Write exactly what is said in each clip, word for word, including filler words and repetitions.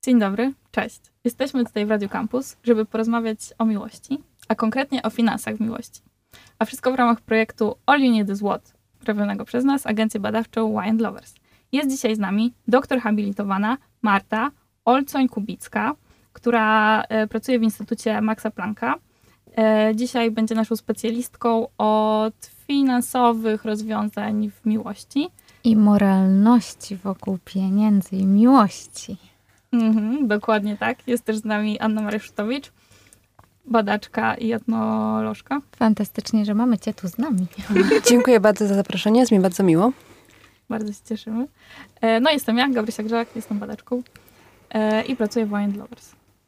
Dzień dobry, cześć. Jesteśmy tutaj w Radiu Campus, żeby porozmawiać o miłości, a konkretnie o finansach w miłości. A wszystko w ramach projektu All You Need Is What, robionego przez nas, agencję badawczą Y and Lovers. Jest dzisiaj z nami doktor habilitowana Marta Olcoń-Kubicka, która e, pracuje w Instytucie Maxa Plancka. E, dzisiaj będzie naszą specjalistką od finansowych rozwiązań w miłości. I moralności wokół pieniędzy i miłości. Mhm, dokładnie tak. Jest też z nami Anna Maria Szutowicz, badaczka i etnolożka. Fantastycznie, że mamy cię tu z nami. Dziękuję bardzo za zaproszenie, jest mi bardzo miło. Bardzo się cieszymy. No jestem ja, Gabrysia Grzak, jestem badaczką i pracuję w Y and Lovers.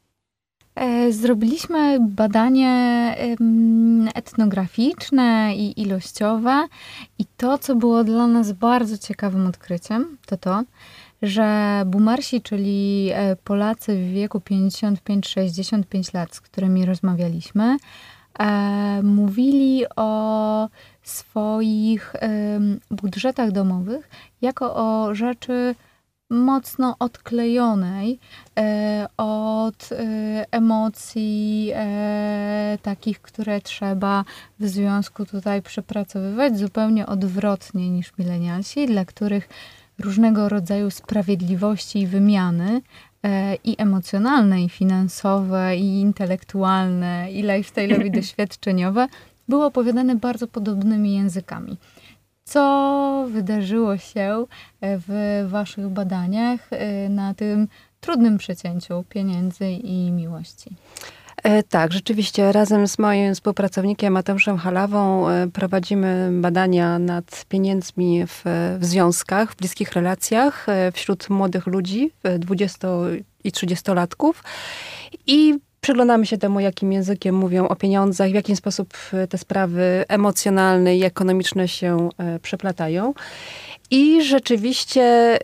Zrobiliśmy badanie etnograficzne i ilościowe i to, co było dla nas bardzo ciekawym odkryciem, to to, że boomersi, czyli Polacy w wieku pięćdziesiąt pięć sześćdziesiąt pięć lat, z którymi rozmawialiśmy, e, mówili o swoich e, budżetach domowych jako o rzeczy mocno odklejonej e, od e, emocji e, takich, które trzeba w związku tutaj przepracowywać, zupełnie odwrotnie niż milenialsi, dla których różnego rodzaju sprawiedliwości i wymiany e, i emocjonalne, i finansowe, i intelektualne, i lifestyle'owe, i doświadczeniowe były opowiadane bardzo podobnymi językami. Co wydarzyło się w waszych badaniach na tym trudnym przecięciu pieniędzy i miłości? Tak, rzeczywiście razem z moim współpracownikiem Mateuszem Halawą prowadzimy badania nad pieniędzmi w, w związkach, w bliskich relacjach wśród młodych ludzi, dwudziesto- i trzydziestolatków. I przyglądamy się temu, jakim językiem mówią o pieniądzach, w jaki sposób te sprawy emocjonalne i ekonomiczne się przeplatają. I rzeczywiście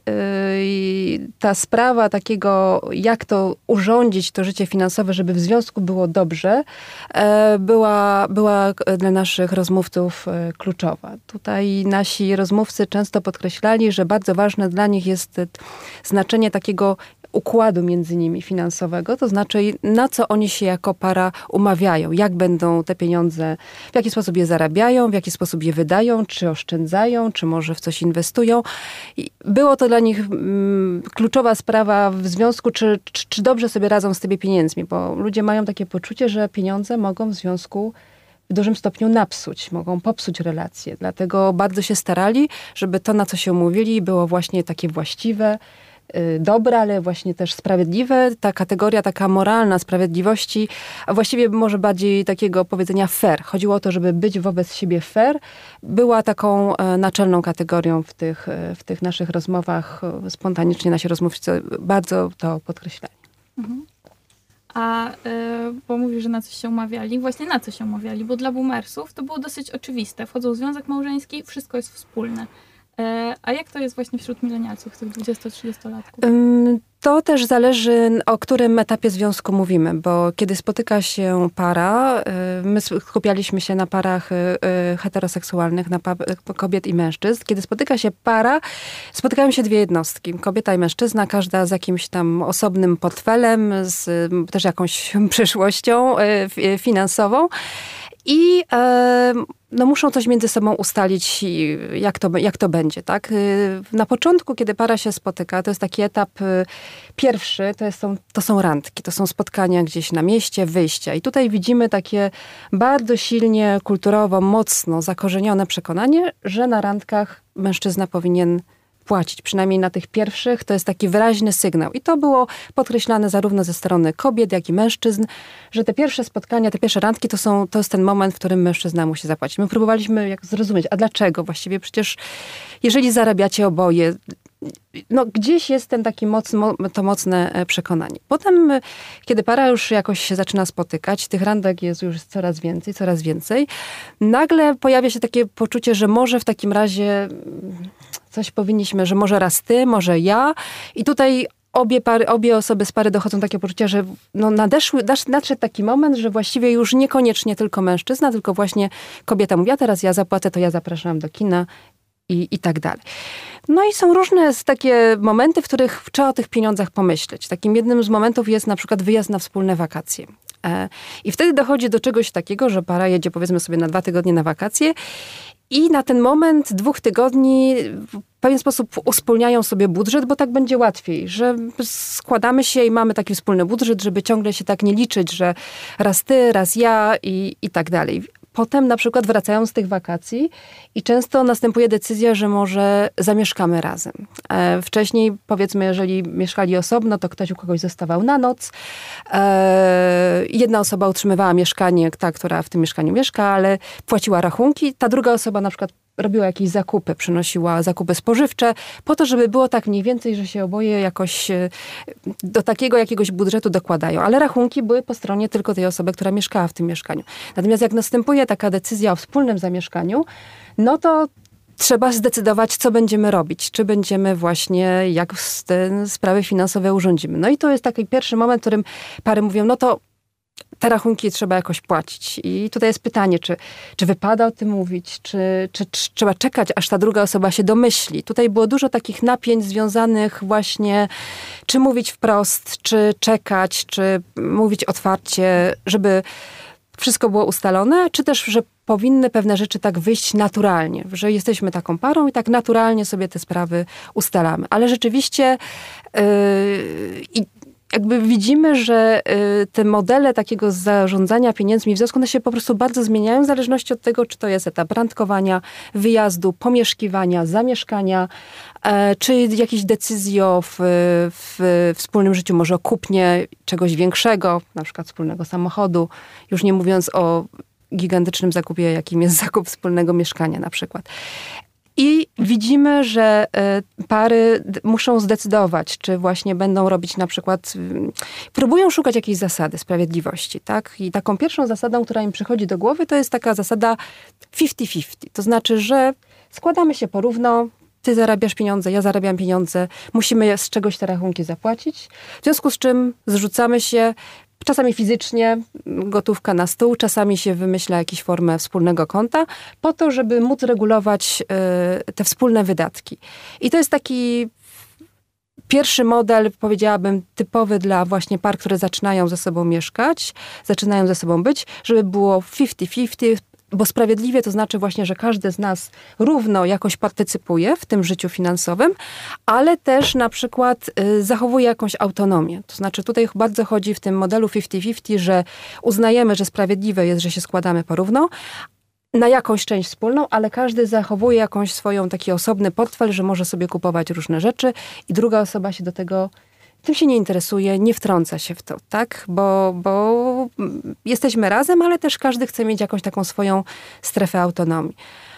yy, ta sprawa takiego, jak to urządzić, to życie finansowe, żeby w związku było dobrze, yy, była, była dla naszych rozmówców yy, kluczowa. Tutaj nasi rozmówcy często podkreślali, że bardzo ważne dla nich jest znaczenie takiego układu między nimi finansowego, to znaczy na co oni się jako para umawiają, jak będą te pieniądze, w jaki sposób je zarabiają, w jaki sposób je wydają, czy oszczędzają, czy może w coś inwestują. I było to dla nich mm, kluczowa sprawa w związku, czy, czy, czy dobrze sobie radzą z tymi pieniędzmi, bo ludzie mają takie poczucie, że pieniądze mogą w związku w dużym stopniu napsuć, mogą popsuć relacje. Dlatego bardzo się starali, żeby to, na co się umówili, było właśnie takie właściwe, dobre, ale właśnie też sprawiedliwe. Ta kategoria taka moralna sprawiedliwości, a właściwie może bardziej takiego powiedzenia fair. Chodziło o to, żeby być wobec siebie fair. Była taką naczelną kategorią w tych, w tych naszych rozmowach. Spontanicznie nasi rozmówcy bardzo to podkreślali. Mhm. A y, bo mówisz, że na coś się umawiali. Właśnie na co się umawiali? Bo dla boomersów to było dosyć oczywiste. Wchodzą w związek małżeński, wszystko jest wspólne. A jak to jest właśnie wśród milenialców, tych dwudziesto-trzydziestolatków? To też zależy, o którym etapie związku mówimy, bo kiedy spotyka się para, my skupialiśmy się na parach heteroseksualnych, na kobiet i mężczyzn. Kiedy spotyka się para, spotykają się dwie jednostki, kobieta i mężczyzna, każda z jakimś tam osobnym portfelem, z też jakąś przyszłością finansową. I e, no muszą coś między sobą ustalić, jak to, jak to będzie, tak? Na początku, kiedy para się spotyka, to jest taki etap pierwszy, to, jest, są, to są randki, to są spotkania gdzieś na mieście, wyjścia. I tutaj widzimy takie bardzo silnie, kulturowo, mocno zakorzenione przekonanie, że na randkach mężczyzna powinien płacić, przynajmniej na tych pierwszych, to jest taki wyraźny sygnał. I to było podkreślane zarówno ze strony kobiet, jak i mężczyzn, że te pierwsze spotkania, te pierwsze randki to, są, to jest ten moment, w którym mężczyzna musi zapłacić. My próbowaliśmy jak zrozumieć, a dlaczego właściwie? Przecież jeżeli zarabiacie oboje, no gdzieś jest ten taki mocno, to mocne przekonanie. Potem, kiedy para już jakoś się zaczyna spotykać, tych randek jest już coraz więcej, coraz więcej, nagle pojawia się takie poczucie, że może w takim razie coś powinniśmy, że może raz ty, może ja. I tutaj obie, pary, obie osoby z pary dochodzą takie poczucia, że no nadeszły, nadszedł taki moment, że właściwie już niekoniecznie tylko mężczyzna, tylko właśnie kobieta mówi, a teraz ja zapłacę, to ja zapraszam do kina i, i tak dalej. No i są różne takie momenty, w których trzeba o tych pieniądzach pomyśleć. Takim jednym z momentów jest na przykład wyjazd na wspólne wakacje. I wtedy dochodzi do czegoś takiego, że para jedzie powiedzmy sobie na dwa tygodnie na wakacje i na ten moment dwóch tygodni w pewien sposób uspólniają sobie budżet, bo tak będzie łatwiej, że składamy się i mamy taki wspólny budżet, żeby ciągle się tak nie liczyć, że raz ty, raz ja i, i tak dalej. Potem na przykład wracają z tych wakacji i często następuje decyzja, że może zamieszkamy razem. E, wcześniej, powiedzmy, jeżeli mieszkali osobno, to ktoś u kogoś zostawał na noc. E, jedna osoba utrzymywała mieszkanie, ta, która w tym mieszkaniu mieszka, ale płaciła rachunki. Ta druga osoba na przykład robiła jakieś zakupy, przynosiła zakupy spożywcze, po to, żeby było tak mniej więcej, że się oboje jakoś do takiego jakiegoś budżetu dokładają. Ale rachunki były po stronie tylko tej osoby, która mieszkała w tym mieszkaniu. Natomiast jak następuje taka decyzja o wspólnym zamieszkaniu, no to trzeba zdecydować, co będziemy robić. Czy będziemy właśnie, jak te sprawy finansowe urządzimy. No i to jest taki pierwszy moment, w którym pary mówią, no to te rachunki trzeba jakoś płacić. I tutaj jest pytanie, czy, czy wypada o tym mówić, czy, czy, czy trzeba czekać, aż ta druga osoba się domyśli. Tutaj było dużo takich napięć związanych właśnie, czy mówić wprost, czy czekać, czy mówić otwarcie, żeby wszystko było ustalone, czy też, że powinny pewne rzeczy tak wyjść naturalnie, że jesteśmy taką parą i tak naturalnie sobie te sprawy ustalamy. Ale rzeczywiście yy, jakby widzimy, że y, te modele takiego zarządzania pieniędzmi w związku, one się po prostu bardzo zmieniają w zależności od tego, czy to jest etap randkowania, wyjazdu, pomieszkiwania, zamieszkania, e, czy jakiejś decyzji o w, w wspólnym życiu, może o kupnie czegoś większego, na przykład wspólnego samochodu, już nie mówiąc o gigantycznym zakupie, jakim jest zakup wspólnego mieszkania na przykład. I widzimy, że pary muszą zdecydować, czy właśnie będą robić na przykład, próbują szukać jakiejś zasady sprawiedliwości, tak? I taką pierwszą zasadą, która im przychodzi do głowy, to jest taka zasada fifty fifty. To znaczy, że składamy się porówno, ty zarabiasz pieniądze, ja zarabiam pieniądze, musimy z czegoś te rachunki zapłacić, w związku z czym zrzucamy się, czasami fizycznie, gotówka na stół, czasami się wymyśla jakąś formę wspólnego konta, po to, żeby móc regulować y, te wspólne wydatki. I to jest taki pierwszy model, powiedziałabym, typowy dla właśnie par, które zaczynają ze sobą mieszkać, zaczynają ze sobą być, żeby było fifty fifty, bo sprawiedliwie to znaczy właśnie, że każdy z nas równo jakoś partycypuje w tym życiu finansowym, ale też na przykład y, zachowuje jakąś autonomię. To znaczy tutaj bardzo chodzi w tym modelu fifty fifty, że uznajemy, że sprawiedliwe jest, że się składamy porówno na jakąś część wspólną, ale każdy zachowuje jakąś swoją taki osobny portfel, że może sobie kupować różne rzeczy i druga osoba się do tego tym się nie interesuje, nie wtrąca się w to, tak? Bo, bo jesteśmy razem, ale też każdy chce mieć jakąś taką swoją strefę autonomii.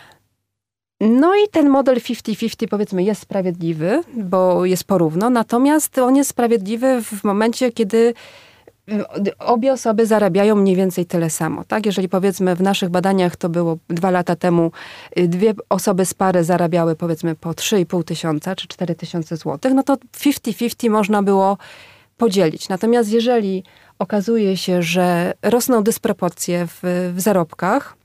No i ten model fifty fifty powiedzmy jest sprawiedliwy, bo jest porówno, natomiast on jest sprawiedliwy w momencie, kiedy obie osoby zarabiają mniej więcej tyle samo, tak? Jeżeli powiedzmy w naszych badaniach to było dwa lata temu, dwie osoby z pary zarabiały powiedzmy po trzy i pół tysiąca czy cztery tysiące złotych, no to fifty fifty można było podzielić. Natomiast jeżeli okazuje się, że rosną dysproporcje w, w zarobkach,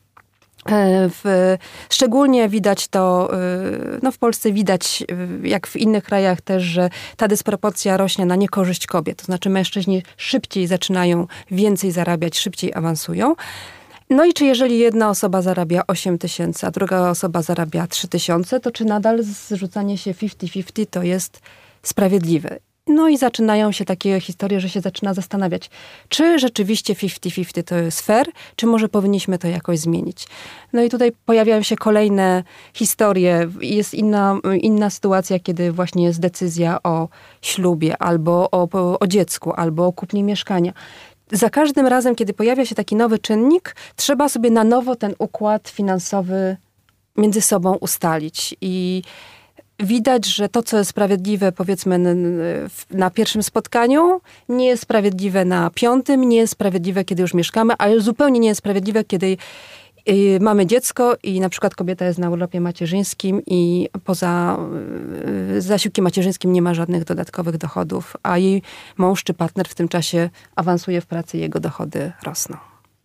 W, szczególnie widać to, no w Polsce widać, jak w innych krajach też, że ta dysproporcja rośnie na niekorzyść kobiet. To znaczy mężczyźni szybciej zaczynają więcej zarabiać, szybciej awansują. No i czy jeżeli jedna osoba zarabia osiem tysięcy, a druga osoba zarabia trzy tysiące, to czy nadal zrzucanie się fifty fifty to jest sprawiedliwe? No i zaczynają się takie historie, że się zaczyna zastanawiać, czy rzeczywiście fifty fifty to jest fair, czy może powinniśmy to jakoś zmienić. No i tutaj pojawiają się kolejne historie. Jest inna, inna sytuacja, kiedy właśnie jest decyzja o ślubie, albo o, o dziecku, albo o kupnie mieszkania. Za każdym razem, kiedy pojawia się taki nowy czynnik, trzeba sobie na nowo ten układ finansowy między sobą ustalić. I widać, że to, co jest sprawiedliwe, powiedzmy, na pierwszym spotkaniu, nie jest sprawiedliwe na piątym, nie jest sprawiedliwe, kiedy już mieszkamy, ale zupełnie nie jest sprawiedliwe, kiedy mamy dziecko i na przykład kobieta jest na urlopie macierzyńskim i poza zasiłkiem macierzyńskim nie ma żadnych dodatkowych dochodów, a jej mąż czy partner w tym czasie awansuje w pracy i jego dochody rosną.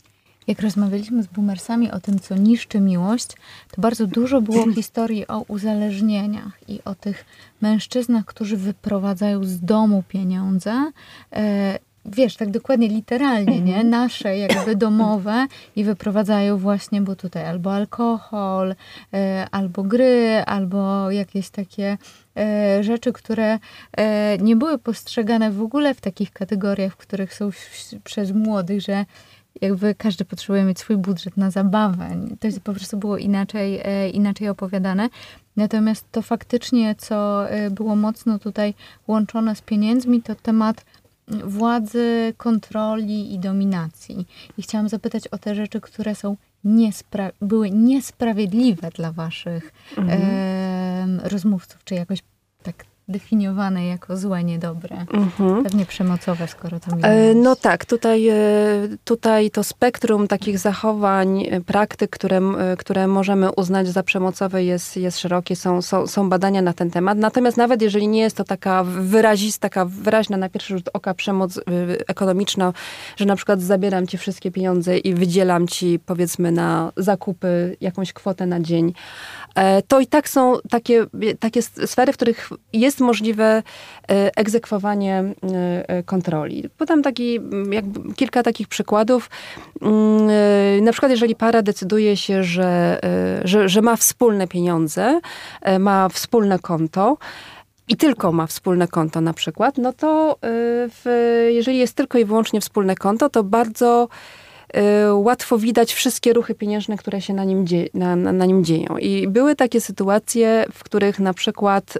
Jak rozmawialiśmy z boomersami o tym, co niszczy miłość, to bardzo dużo było historii o uzależnieniach i o tych mężczyznach, którzy wyprowadzają z domu pieniądze. E, wiesz, tak dokładnie literalnie, nie? Nasze jakby domowe i wyprowadzają właśnie, bo tutaj albo alkohol, e, albo gry, albo jakieś takie e, rzeczy, które e, nie były postrzegane w ogóle w takich kategoriach, w których są w, przez młodych, że jakby każdy potrzebuje mieć swój budżet na zabawę. To po prostu było inaczej, e, inaczej opowiadane. Natomiast to faktycznie, co e, było mocno tutaj łączone z pieniędzmi, to temat władzy, kontroli i dominacji. I chciałam zapytać o te rzeczy, które są niespra- były niesprawiedliwe dla waszych mhm. e, rozmówców, czy jakoś tak definiowane jako złe, niedobre. Mhm. Pewnie przemocowe, skoro to miłość. No tak, tutaj, tutaj to spektrum takich zachowań, praktyk, które, które możemy uznać za przemocowe jest, jest szerokie, są, są, są badania na ten temat. Natomiast nawet jeżeli nie jest to taka wyrazista, taka wyraźna na pierwszy rzut oka przemoc ekonomiczna, że na przykład zabieram ci wszystkie pieniądze i wydzielam ci, powiedzmy, na zakupy jakąś kwotę na dzień, to i tak są takie, takie sfery, w których jest możliwe egzekwowanie kontroli. Podam taki, jakby kilka takich przykładów. Na przykład, jeżeli para decyduje się, że, że, że ma wspólne pieniądze, ma wspólne konto, i tylko ma wspólne konto na przykład, no to w, jeżeli jest tylko i wyłącznie wspólne konto, to bardzo łatwo widać wszystkie ruchy pieniężne, które się na nim, dzie- na, na, na nim dzieją. I były takie sytuacje, w których na przykład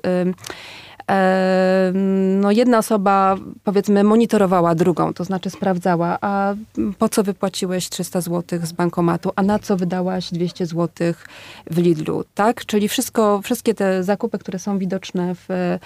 no jedna osoba, powiedzmy, monitorowała drugą, to znaczy sprawdzała, a po co wypłaciłeś trzysta złotych z bankomatu, a na co wydałaś dwieście złotych w Lidlu, tak? Czyli wszystko, wszystkie te zakupy, które są widoczne w,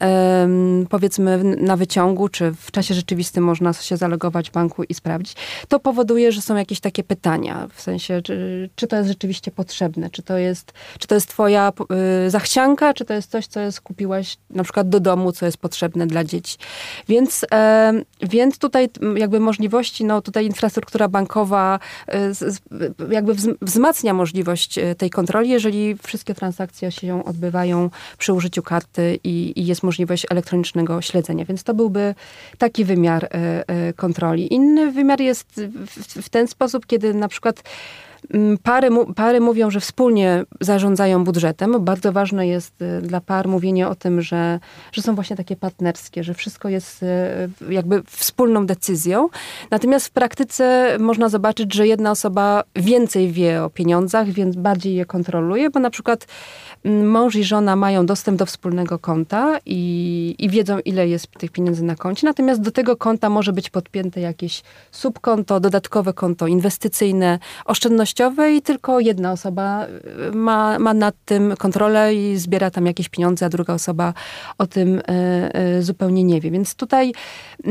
powiedzmy, na wyciągu, czy w czasie rzeczywistym można się zalogować w banku i sprawdzić. To powoduje, że są jakieś takie pytania, w sensie, czy, czy to jest rzeczywiście potrzebne, czy to jest, czy to jest twoja y, zachcianka, czy to jest coś, co jest, kupiłaś na przykład do domu, co jest potrzebne dla dzieci. Więc, e, więc tutaj jakby możliwości, no tutaj infrastruktura bankowa e, z, jakby wz, wzmacnia możliwość tej kontroli, jeżeli wszystkie transakcje się odbywają przy użyciu karty i, i jest możliwość elektronicznego śledzenia. Więc to byłby taki wymiar e, e, kontroli. Inny wymiar jest w, w ten sposób, kiedy na przykład Pary, pary mówią, że wspólnie zarządzają budżetem. Bardzo ważne jest dla par mówienie o tym, że, że są właśnie takie partnerskie, że wszystko jest jakby wspólną decyzją. Natomiast w praktyce można zobaczyć, że jedna osoba więcej wie o pieniądzach, więc bardziej je kontroluje, bo na przykład mąż i żona mają dostęp do wspólnego konta i, i wiedzą, ile jest tych pieniędzy na koncie. Natomiast do tego konta może być podpięte jakieś subkonto, dodatkowe konto inwestycyjne, oszczędnościowe i tylko jedna osoba ma, ma nad tym kontrolę i zbiera tam jakieś pieniądze, a druga osoba o tym y, y, zupełnie nie wie. Więc tutaj y,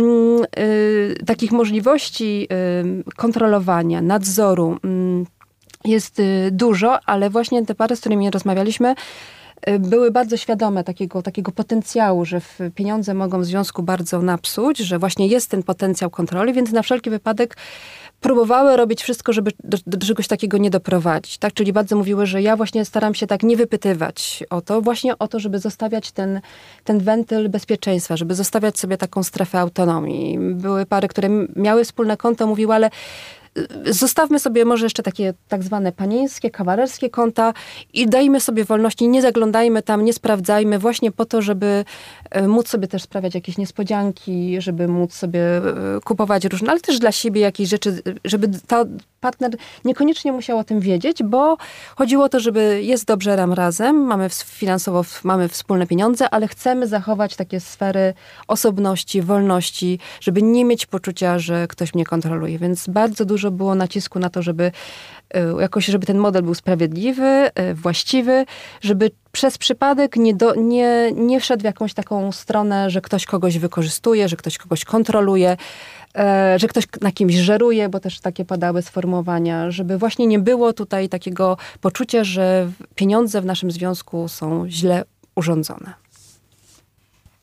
y, takich możliwości y, kontrolowania, nadzoru y, jest y, dużo, ale właśnie te pary, z którymi rozmawialiśmy, były bardzo świadome takiego, takiego potencjału, że pieniądze mogą w związku bardzo napsuć, że właśnie jest ten potencjał kontroli, więc na wszelki wypadek próbowały robić wszystko, żeby do, do czegoś takiego nie doprowadzić. Tak? Czyli bardzo mówiły, że ja właśnie staram się tak nie wypytywać o to, właśnie o to, żeby zostawiać ten, ten wentyl bezpieczeństwa, żeby zostawiać sobie taką strefę autonomii. Były pary, które miały wspólne konto, mówiły, ale zostawmy sobie może jeszcze takie tak zwane panieńskie, kawalerskie konta i dajmy sobie wolności, nie zaglądajmy tam, nie sprawdzajmy, właśnie po to, żeby móc sobie też sprawiać jakieś niespodzianki, żeby móc sobie kupować różne, ale też dla siebie jakieś rzeczy, żeby ta partner niekoniecznie musiał o tym wiedzieć, bo chodziło o to, żeby jest dobrze nam razem, mamy finansowo, mamy wspólne pieniądze, ale chcemy zachować takie sfery osobności, wolności, żeby nie mieć poczucia, że ktoś mnie kontroluje. Więc bardzo dużo było nacisku na to, żeby jakoś, żeby ten model był sprawiedliwy, właściwy, żeby przez przypadek nie, do, nie, nie wszedł w jakąś taką stronę, że ktoś kogoś wykorzystuje, że ktoś kogoś kontroluje, że ktoś na kimś żeruje, bo też takie padały sformułowania, żeby właśnie nie było tutaj takiego poczucia, że pieniądze w naszym związku są źle urządzone.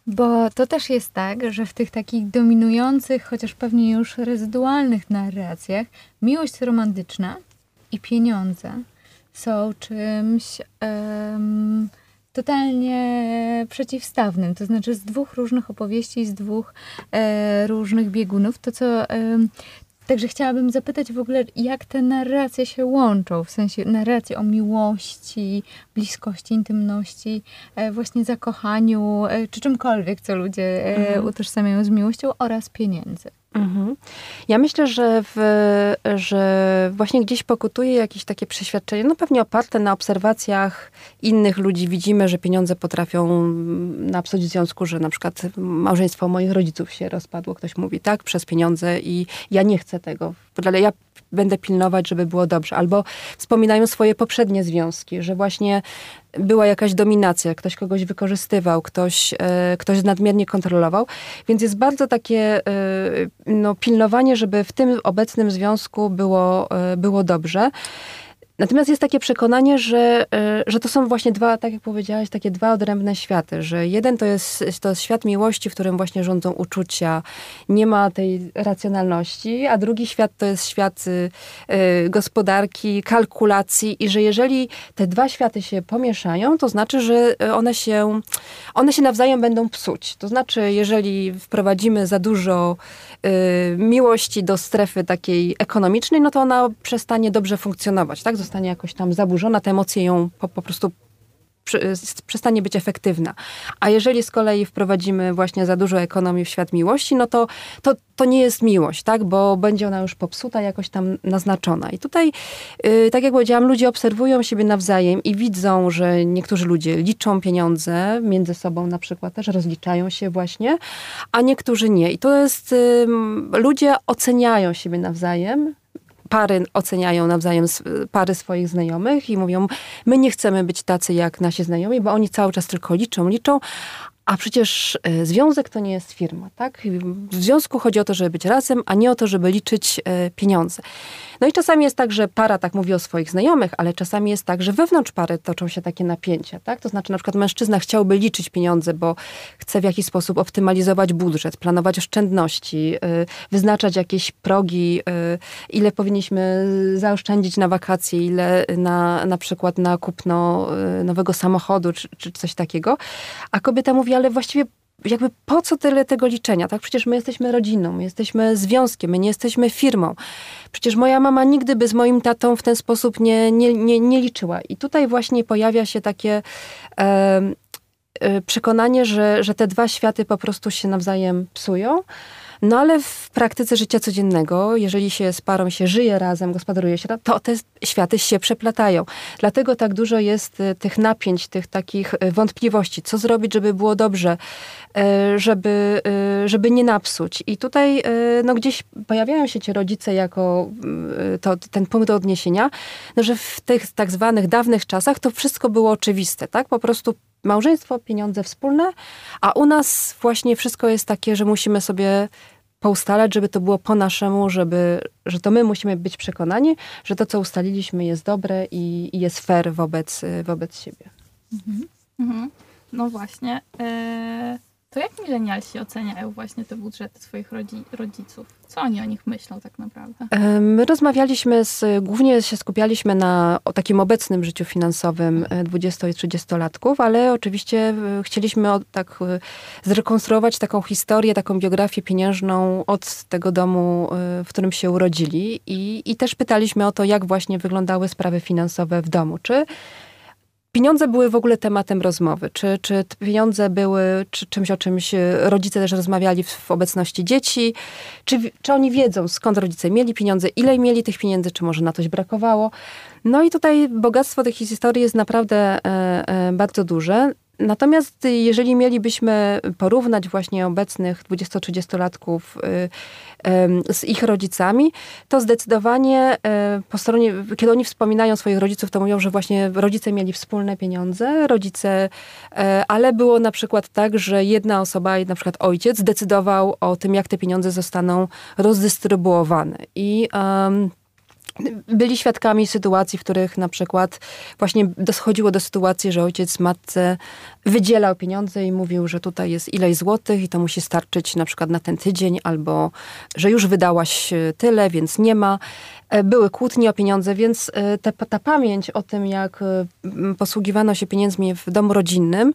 Bo to też jest tak, że w tych takich dominujących, chociaż pewnie już rezydualnych narracjach, miłość romantyczna i pieniądze są czymś um, totalnie przeciwstawnym. To znaczy z dwóch różnych opowieści, z dwóch e, różnych biegunów. To, co... E, Także chciałabym zapytać w ogóle, jak te narracje się łączą, w sensie narracje o miłości, bliskości, intymności, właśnie zakochaniu, czy czymkolwiek, co ludzie mhm. utożsamiają z miłością oraz pieniędzy. Mhm. Ja myślę, że, w, że właśnie gdzieś pokutuje jakieś takie przeświadczenie, no pewnie oparte na obserwacjach innych ludzi. Widzimy, że pieniądze potrafią napsuć w związku, że na przykład małżeństwo moich rodziców się rozpadło. Ktoś mówi tak, przez pieniądze i ja nie chcę tego. Ale ja będę pilnować, żeby było dobrze. Albo wspominają swoje poprzednie związki, że właśnie była jakaś dominacja, ktoś kogoś wykorzystywał, ktoś, e, ktoś nadmiernie kontrolował. Więc jest bardzo takie e, no, pilnowanie, żeby w tym obecnym związku było, e, było dobrze. Natomiast jest takie przekonanie, że, że to są właśnie dwa, tak jak powiedziałaś, takie dwa odrębne światy, że jeden to jest, to jest świat miłości, w którym właśnie rządzą uczucia, nie ma tej racjonalności, a drugi świat to jest świat y, gospodarki, kalkulacji i że jeżeli te dwa światy się pomieszają, to znaczy, że one się, one się nawzajem będą psuć. To znaczy, jeżeli wprowadzimy za dużo y, miłości do strefy takiej ekonomicznej, no to ona przestanie dobrze funkcjonować, tak? Zostanie jakoś tam zaburzona, te emocje ją po, po prostu przy, przestanie być efektywna. A jeżeli z kolei wprowadzimy właśnie za dużo ekonomii w świat miłości, no to, to, to nie jest miłość, tak? Bo będzie ona już popsuta, jakoś tam naznaczona. I tutaj, yy, tak jak powiedziałam, ludzie obserwują siebie nawzajem i widzą, że niektórzy ludzie liczą pieniądze między sobą na przykład, też rozliczają się właśnie, a niektórzy nie. I to jest, yy, ludzie oceniają siebie nawzajem, pary oceniają nawzajem pary swoich znajomych i mówią, my nie chcemy być tacy jak nasi znajomi, bo oni cały czas tylko liczą, liczą, a przecież związek to nie jest firma, tak? W związku chodzi o to, żeby być razem, a nie o to, żeby liczyć pieniądze. No i czasami jest tak, że para tak mówi o swoich znajomych, ale czasami jest tak, że wewnątrz pary toczą się takie napięcia, tak? To znaczy na przykład mężczyzna chciałby liczyć pieniądze, bo chce w jakiś sposób optymalizować budżet, planować oszczędności, wyznaczać jakieś progi, ile powinniśmy zaoszczędzić na wakacje, ile na, na przykład na kupno nowego samochodu, czy, czy coś takiego. A kobieta mówi, ale właściwie jakby po co tyle tego liczenia, tak? Przecież my jesteśmy rodziną, my jesteśmy związkiem, my nie jesteśmy firmą. Przecież moja mama nigdy by z moim tatą w ten sposób nie, nie, nie, nie liczyła. I tutaj właśnie pojawia się takie e, e, przekonanie, że, że te dwa światy po prostu się nawzajem psują. No ale w praktyce życia codziennego, jeżeli się z parą się żyje razem, gospodaruje się, to te światy się przeplatają. Dlatego tak dużo jest tych napięć, tych takich wątpliwości. Co zrobić, żeby było dobrze, żeby, żeby nie napsuć. I tutaj no, gdzieś pojawiają się ci rodzice jako to, ten punkt do odniesienia, no, że w tych tak zwanych dawnych czasach to wszystko było oczywiste, tak? Po prostu małżeństwo, pieniądze wspólne, a u nas właśnie wszystko jest takie, że musimy sobie poustalać, żeby to było po naszemu, żeby, że to my musimy być przekonani, że to, co ustaliliśmy, jest dobre i, i jest fair wobec, wobec siebie. Mhm. Mhm. No właśnie. E, to jak milenialsi oceniają właśnie te budżety swoich rodzi- rodziców? Co oni o nich myślą tak naprawdę? My rozmawialiśmy, z, głównie się skupialiśmy na o takim obecnym życiu finansowym dwudziesto- i trzydziestolatków, ale oczywiście chcieliśmy od, tak zrekonstruować taką historię, taką biografię pieniężną od tego domu, w którym się urodzili i, i też pytaliśmy o to, jak właśnie wyglądały sprawy finansowe w domu. Czy pieniądze były w ogóle tematem rozmowy? Czy, czy pieniądze były czy czymś, o czymś rodzice też rozmawiali w, w obecności dzieci? Czy, czy oni wiedzą, skąd rodzice mieli pieniądze, ile mieli tych pieniędzy, czy może na coś brakowało? No i tutaj bogactwo tych historii jest naprawdę e, e, bardzo duże. Natomiast jeżeli mielibyśmy porównać właśnie obecnych dwudziesto-trzydziestolatków z ich rodzicami, to zdecydowanie po stronie, kiedy oni wspominają swoich rodziców, to mówią, że właśnie rodzice mieli wspólne pieniądze, rodzice, ale było na przykład tak, że jedna osoba, na przykład ojciec, decydował o tym, jak te pieniądze zostaną rozdystrybuowane. I um, byli świadkami sytuacji, w których na przykład właśnie dochodziło do sytuacji, że ojciec matce wydzielał pieniądze i mówił, że tutaj jest ileś złotych i to musi starczyć na przykład na ten tydzień, albo że już wydałaś tyle, więc nie ma. Były kłótnie o pieniądze, więc ta, ta pamięć o tym, jak posługiwano się pieniędzmi w domu rodzinnym,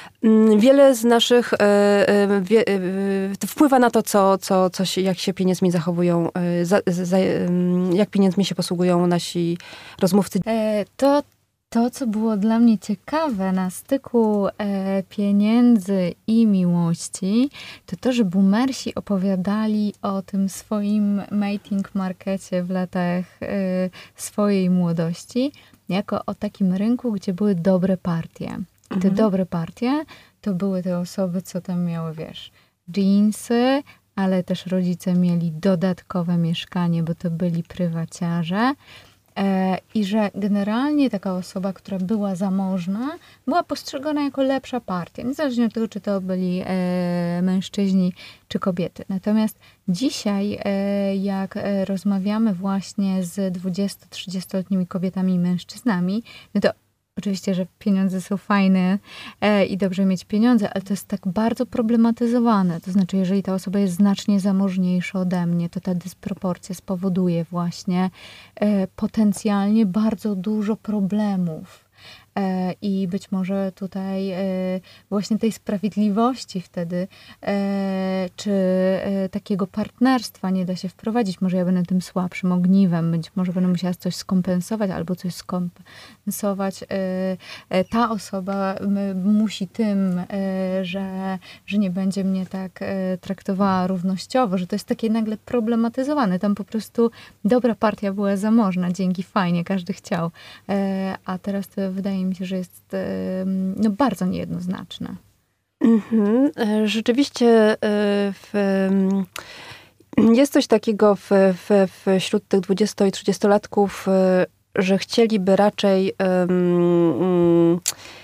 wiele z naszych wie, wpływa na to, co, co, co się, jak się pieniędzmi zachowują, za, za, jak pieniędzmi się posługują nasi rozmówcy. E, to, to, co było dla mnie ciekawe na styku e, pieniędzy i miłości, to to, że boomersi opowiadali o tym swoim mating markecie w latach e, swojej młodości, jako o takim rynku, gdzie były dobre partie. I te mhm. dobre partie to były te osoby, co tam miały, wiesz, dżinsy, ale też rodzice mieli dodatkowe mieszkanie, bo to byli prywaciarze. E, I że generalnie taka osoba, która była zamożna, była postrzegana jako lepsza partia. Niezależnie od tego, czy to byli e, mężczyźni, czy kobiety. Natomiast dzisiaj, e, jak e, rozmawiamy właśnie z dwudziesto-trzydziestoletnimi kobietami i mężczyznami, no to oczywiście, że pieniądze są fajne e, i dobrze mieć pieniądze, ale to jest tak bardzo problematyzowane. To znaczy, jeżeli ta osoba jest znacznie zamożniejsza ode mnie, to ta dysproporcja spowoduje właśnie e, potencjalnie bardzo dużo problemów. E, I być może tutaj e, właśnie tej sprawiedliwości wtedy, e, czy e, takiego partnerstwa nie da się wprowadzić. Może ja będę tym słabszym ogniwem, być może będę musiała coś skompensować albo coś skompensować. E, e, ta osoba m, musi tym, e, że, że nie będzie mnie tak e, traktowała równościowo, że to jest takie nagle problematyzowane. Tam po prostu dobra partia była zamożna, dzięki, fajnie, każdy chciał. E, a teraz to wydaje mi się, że jest no, bardzo niejednoznaczne. Mhm. Rzeczywiście w, jest coś takiego w, w, wśród tych dwudziesto- i trzydziestolatków, że chcieliby raczej um,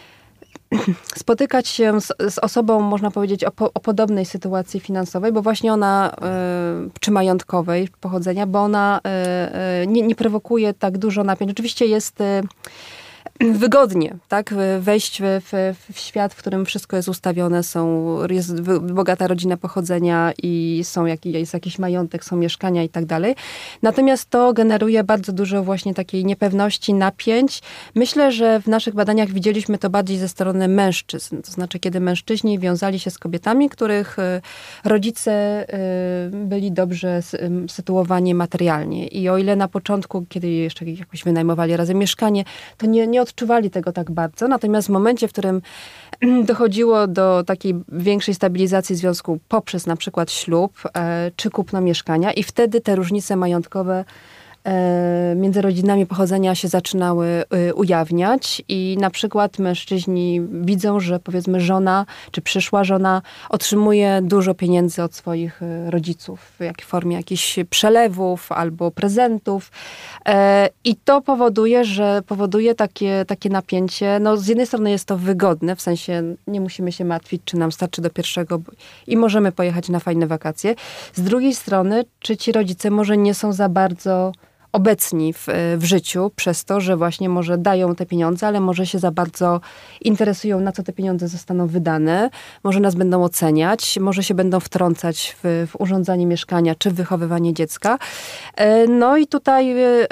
spotykać się z, z osobą, można powiedzieć, o, po, o podobnej sytuacji finansowej, bo właśnie ona, y, czy majątkowej pochodzenia, bo ona y, y, nie, nie prowokuje tak dużo napięć. Oczywiście jest y, wygodnie, tak, wejść w, w, w świat, w którym wszystko jest ustawione, są, jest bogata rodzina pochodzenia i są jak, jest jakiś majątek, są mieszkania i tak dalej. Natomiast to generuje bardzo dużo właśnie takiej niepewności, napięć. Myślę, że w naszych badaniach widzieliśmy to bardziej ze strony mężczyzn. To znaczy, kiedy mężczyźni wiązali się z kobietami, których rodzice byli dobrze sytuowani materialnie. I o ile na początku, kiedy jeszcze jakoś wynajmowali razem mieszkanie, to nie, nie odczuwali tego tak bardzo. Natomiast w momencie, w którym dochodziło do takiej większej stabilizacji związku poprzez na przykład ślub e, czy kupno mieszkania i wtedy te różnice majątkowe e, między rodzinami pochodzenia się zaczynały e, ujawniać i na przykład mężczyźni widzą, że powiedzmy żona czy przyszła żona otrzymuje dużo pieniędzy od swoich e, rodziców w jakiej formie jakichś przelewów albo prezentów e, i to powoduje, że powoduje takie, takie napięcie. No z jednej strony jest to wygodne, w sensie nie musimy się martwić, czy nam starczy do pierwszego i możemy pojechać na fajne wakacje. Z drugiej strony, czy ci rodzice może nie są za bardzo obecni w, w życiu przez to, że właśnie może dają te pieniądze, ale może się za bardzo interesują, na co te pieniądze zostaną wydane. Może nas będą oceniać, może się będą wtrącać w, w urządzanie mieszkania, czy w wychowywanie dziecka. No i tutaj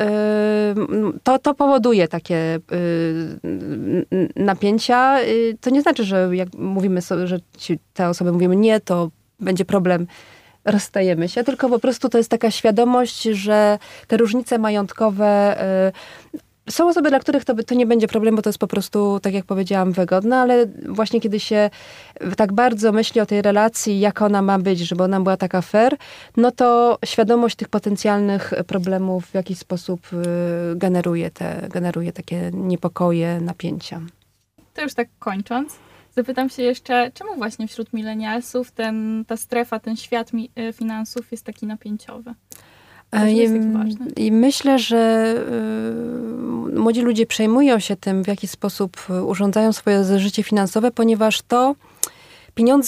to, to powoduje takie napięcia. To nie znaczy, że jak mówimy sobie, że ci, te osoby mówimy nie, to będzie problem, rozstajemy się, tylko po prostu to jest taka świadomość, że te różnice majątkowe y, są osoby, dla których to, to nie będzie problem, bo to jest po prostu, tak jak powiedziałam, wygodne, ale właśnie kiedy się tak bardzo myśli o tej relacji, jak ona ma być, żeby ona była taka fair, no to świadomość tych potencjalnych problemów w jakiś sposób y, generuje, te, generuje takie niepokoje, napięcia. To już tak kończąc, zapytam się jeszcze, czemu właśnie wśród milenialsów ten, ta strefa, ten świat mi, finansów jest taki napięciowy? I, jest taki ważny? I myślę, że y, młodzi ludzie przejmują się tym, w jaki sposób urządzają swoje życie finansowe, ponieważ to pieniądze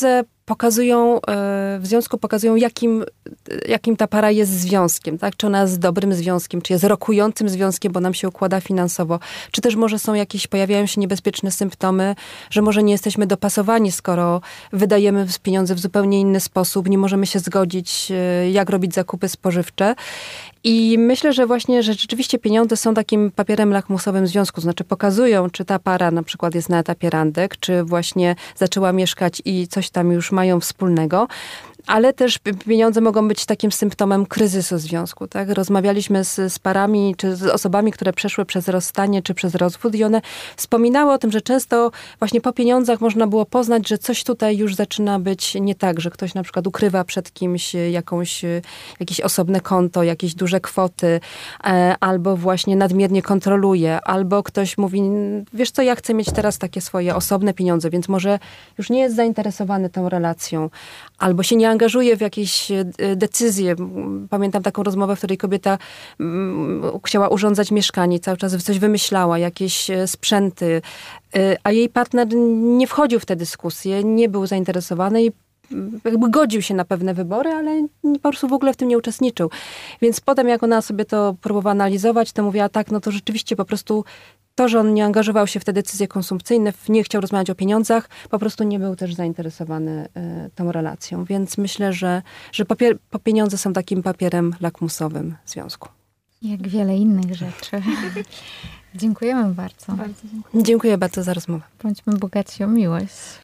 pokazują, w związku pokazują, jakim, jakim ta para jest związkiem, tak? Czy ona jest dobrym związkiem, czy jest rokującym związkiem, bo nam się układa finansowo, czy też może są jakieś, pojawiają się niebezpieczne symptomy, że może nie jesteśmy dopasowani, skoro wydajemy pieniądze w zupełnie inny sposób, nie możemy się zgodzić, jak robić zakupy spożywcze. I myślę, że właśnie, że rzeczywiście pieniądze są takim papierem lakmusowym związku, znaczy pokazują, czy ta para na przykład jest na etapie randek, czy właśnie zaczęła mieszkać i coś tam już mają wspólnego. Ale też pieniądze mogą być takim symptomem kryzysu związku, tak? Rozmawialiśmy z, z parami, czy z osobami, które przeszły przez rozstanie, czy przez rozwód i one wspominały o tym, że często właśnie po pieniądzach można było poznać, że coś tutaj już zaczyna być nie tak, że ktoś na przykład ukrywa przed kimś jakąś, jakieś osobne konto, jakieś duże kwoty, albo właśnie nadmiernie kontroluje, albo ktoś mówi, wiesz co, ja chcę mieć teraz takie swoje osobne pieniądze, więc może już nie jest zainteresowany tą relacją, albo się nie angażuje w jakieś decyzje. Pamiętam taką rozmowę, w której kobieta chciała urządzać mieszkanie, cały czas coś wymyślała, jakieś sprzęty, a jej partner nie wchodził w te dyskusje, nie był zainteresowany i jakby godził się na pewne wybory, ale po prostu w ogóle w tym nie uczestniczył. Więc potem, jak ona sobie to próbowała analizować, to mówiła tak, no to rzeczywiście po prostu to, że on nie angażował się w te decyzje konsumpcyjne, nie chciał rozmawiać o pieniądzach, po prostu nie był też zainteresowany y, tą relacją. Więc myślę, że, że papier, pieniądze są takim papierem lakmusowym w związku. Jak wiele innych rzeczy. Dziękujemy bardzo. Bardzo dziękuję. Dziękuję bardzo za rozmowę. Bądźmy bogaci o miłość.